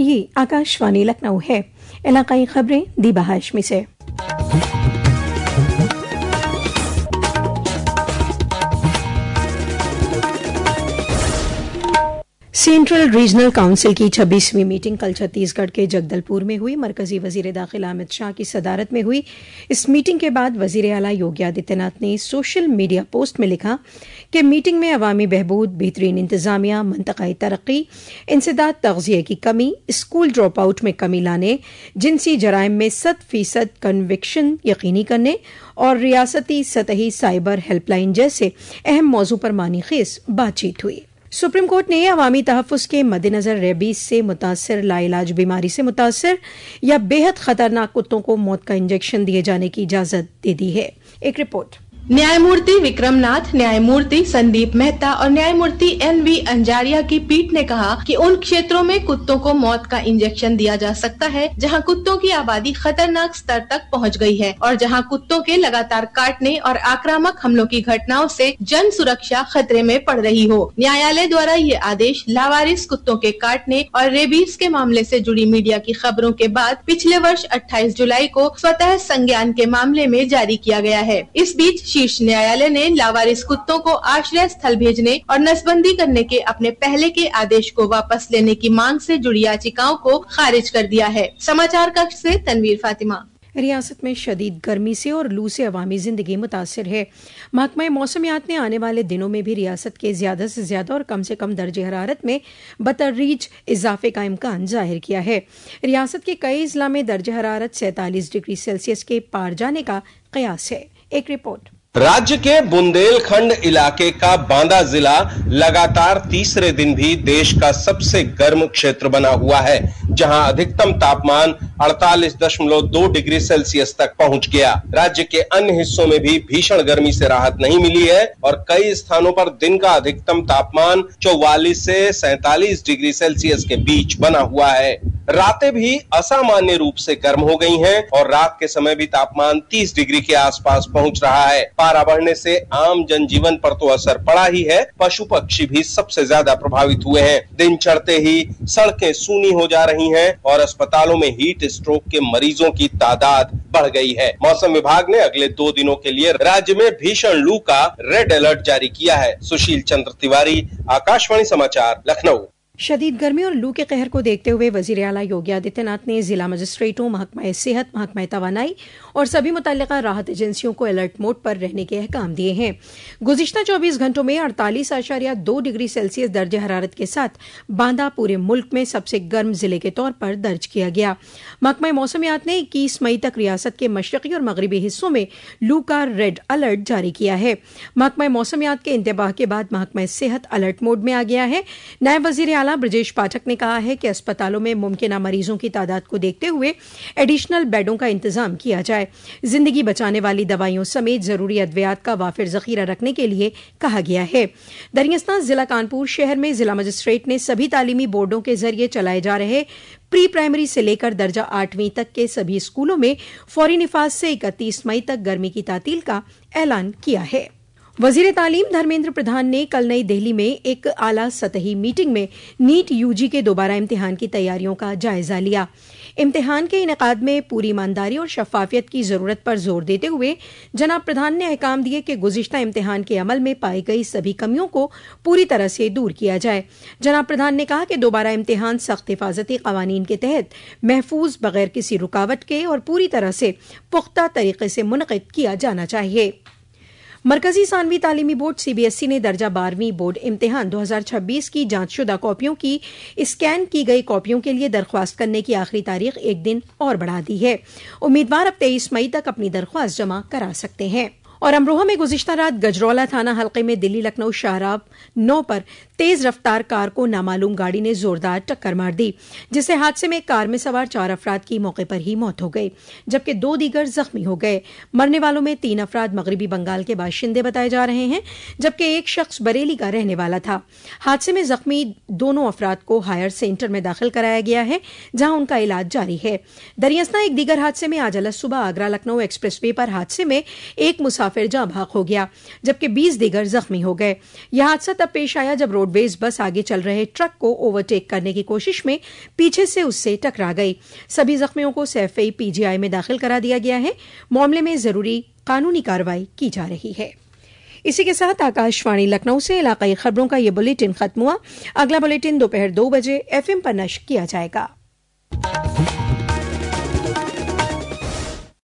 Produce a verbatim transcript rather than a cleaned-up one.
ये आकाशवाणी लखनऊ है। इलाकाई खबरें दीबा हाशमी से। सेंट्रल रीजनल काउंसिल की छब्बीसवीं मीटिंग कल छत्तीसगढ़ के जगदलपुर में हुई। मरकजी वजीर दाखिला अमित शाह की सदारत में हुई इस मीटिंग के बाद वजीर आला योगी आदित्यनाथ ने सोशल मीडिया पोस्ट में लिखा कि मीटिंग में अवामी बहबूद, बेहतरीन इंतजामिया, मंतक़ाई तरक्की, इंसदाद तग़ज़िये की कमी, स्कूल ड्रॉप आउट में कमी लाने, जिनसी जराइम में सत फीसद कन्विक्शन यकीनी करने और रियासती सतही साइबर हेल्पलाइन जैसे अहम मौजू पर मानी खेज बातचीत हुई। सुप्रीम कोर्ट ने अवामी तहफ़्फ़ुज़ के मद्देनज़र रेबीज से मुतासिर लाइलाज बीमारी से मुतासिर या बेहद खतरनाक कुत्तों को मौत का इंजेक्शन दिए जाने की इजाजत दे दी है। एक रिपोर्ट। न्यायमूर्ति विक्रमनाथ, न्यायमूर्ति संदीप मेहता और न्यायमूर्ति एन वी अंजारिया की पीठ ने कहा कि उन क्षेत्रों में कुत्तों को मौत का इंजेक्शन दिया जा सकता है जहां कुत्तों की आबादी खतरनाक स्तर तक पहुंच गई है और जहां कुत्तों के लगातार काटने और आक्रामक हमलों की घटनाओं से जन सुरक्षा खतरे में पड़ रही हो। न्यायालय द्वारा ये आदेश लावारिस कुत्तों के काटने और रेबीज के मामले से जुड़ी मीडिया की खबरों के बाद पिछले वर्ष अट्ठाईस जुलाई को स्वतः संज्ञान के मामले में जारी किया गया है। इस बीच शीर्ष न्यायालय ने लावारिस कुत्तों को आश्रय स्थल भेजने और नसबंदी करने के अपने पहले के आदेश को वापस लेने की मांग से जुड़ी याचिकाओं को खारिज कर दिया है। समाचार कक्ष से तनवीर फातिमा। रियासत में शदीद गर्मी से और लू से अवामी जिंदगी मुतासिर है। महकमा मौसमियात ने आने वाले दिनों में भी रियासत के ज्यादा से ज्यादा और कम से कम दर्जे हरारत में बतदरीज इजाफे का इम्कान जाहिर किया है। रियासत के कई जिला में दर्जे हरारत सैंतालीस डिग्री सेल्सियस के पार जाने का कयास है। एक रिपोर्ट। राज्य के बुंदेलखंड इलाके का बांदा जिला लगातार तीसरे दिन भी देश का सबसे गर्म क्षेत्र बना हुआ है, जहां अधिकतम तापमान अड़तालीस दशमलव दो डिग्री सेल्सियस तक पहुंच गया। राज्य के अन्य हिस्सों में भी भीषण गर्मी से राहत नहीं मिली है और कई स्थानों पर दिन का अधिकतम तापमान चौवालीस से सैंतालीस डिग्री सेल्सियस के बीच बना हुआ है। रातें भी असामान्य रूप से गर्म हो गई हैं और रात के समय भी तापमान तीस डिग्री के आसपास पहुंच रहा है। पारा बढ़ने से आम जनजीवन पर तो असर पड़ा ही है, पशु पक्षी भी सबसे ज्यादा प्रभावित हुए हैं। दिन चढ़ते ही सड़कें सूनी हो जा रही हैं और अस्पतालों में हीट स्ट्रोक के मरीजों की तादाद बढ़ गई है। मौसम विभाग ने अगले दो दिनों के लिए राज्य में भीषण लू का रेड अलर्ट जारी किया है। सुशील चंद्र तिवारी, आकाशवाणी समाचार, लखनऊ। शदीद गर्मी और लू के कहर को देखते हुए वजीर आला योगी आदित्यनाथ ने जिला मजिस्ट्रेटों, महकमा सेहत, महकमा तवानाई और सभी मुतल्लिका राहत एजेंसियों को अलर्ट मोड पर रहने के अहकाम दिए हैं। गुज़िश्ता चौबीस घंटों में अड़तालीस आशारिया दो डिग्री सेल्सियस दर्ज हरारत के साथ बांदा पूरे मुल्क में सबसे गर्म जिले के तौर पर दर्ज किया गया। महकमा मौसमियात ने इक्कीस मई तक रियासत के मशरकी और मगरबी हिस्सों में लू का रेड अलर्ट जारी किया है। महकमा मौसमियात के इंतबाह के बाद महकमा सेहत अलर्ट मोड में आ गया है। नायब वजीर आला ब्रजेश पाठक ने कहा है कि अस्पतालों में मुमकिन मरीजों की तादाद को देखते हुए एडिशनल बेडों का इंतजाम किया जाए। जिंदगी बचाने वाली दवाइयों समेत जरूरी अद्वियात का वाफिर जखीरा रखने के लिए कहा गया है। दरियास्तान जिला कानपुर शहर में जिला मजिस्ट्रेट ने सभी तालीमी बोर्डों के जरिए चलाए जा रहे प्री प्राइमरी से लेकर दर्जा आठवीं तक के सभी स्कूलों में फौरी निफाज से इकतीस मई तक गर्मी की तातील का ऐलान किया है। वजीर तालीम धर्मेंद्र प्रधान ने कल नई दिल्ली में एक आला सतही मीटिंग में नीट यूजी के दोबारा इम्तिहान की तैयारियों का जायजा लिया। इम्तिहान के इनेकाद में पूरी ईमानदारी और शफाफियत की जरूरत पर जोर देते हुए जनाब प्रधान ने अहकाम दिए कि गुज़िश्ता इम्तिहान के अमल में पाई गई सभी कमियों को पूरी तरह से दूर किया जाए। जनाब प्रधान ने कहा कि दोबारा इम्तिहान सख्त हिफाजती कवानीन के तहत महफूज, बगैर किसी रुकावट के और पूरी तरह से पुख्ता तरीके से मुनक़िद किया जाना चाहिए। मरकजी सानवी तालीमी बोर्ड सीबीएसई ने दर्जा बारहवीं बोर्ड इम्तिहान दो हज़ार छब्बीस की जांचशुदा कॉपियों की स्कैन की गई कॉपियों के लिए दरख्वास्त करने की आखिरी तारीख एक दिन और बढ़ा दी है। उम्मीदवार अब तेईस मई तक अपनी दरख्वास्त जमा करा सकते हैं। और अमरोहा में गुज़िश्ता रात गजरौला थाना हल्के में दिल्ली लखनऊ शाहराब नौ पर तेज रफ्तार कार को नामालूम गाड़ी ने जोरदार टक्कर मार दी, जिससे हादसे में कार में सवार चार अफराद की मौके पर ही मौत हो गई, जबकि दो दीगर जख्मी हो गए। मरने वालों में तीन अफराद मगरबी बंगाल के बाशिंदे बताए जा रहे हैं, जबकि एक शख्स बरेली का रहने वाला था। हादसे में जख्मी दोनों अफराद को हायर सेंटर में दाखिल कराया गया है, जहां उनका इलाज जारी है। दरियास्तां एक दीगर हादसे में आज अलग सुबह आगरा लखनऊ एक्सप्रेस वे पर हादसे में एक मुसाफिर जाँ भाग हो गया, जबकि बीस दीगर जख्मी हो गए। यह हादसा तब पेश आया जब रोड रोडवेज बस आगे चल रहे ट्रक को ओवरटेक करने की कोशिश में पीछे से उससे टकरा गई। सभी जख्मियों को सैफई पीजीआई में दाखिल करा दिया गया है। मामले में जरूरी कानूनी कार्रवाई की जा रही है। इसी के साथ आकाशवाणी लखनऊ से इलाकाई खबरों का ये बुलेटिन खत्म हुआ। अगला बुलेटिन दोपहर दो बजे एफएम पर नश्र किया जाएगा।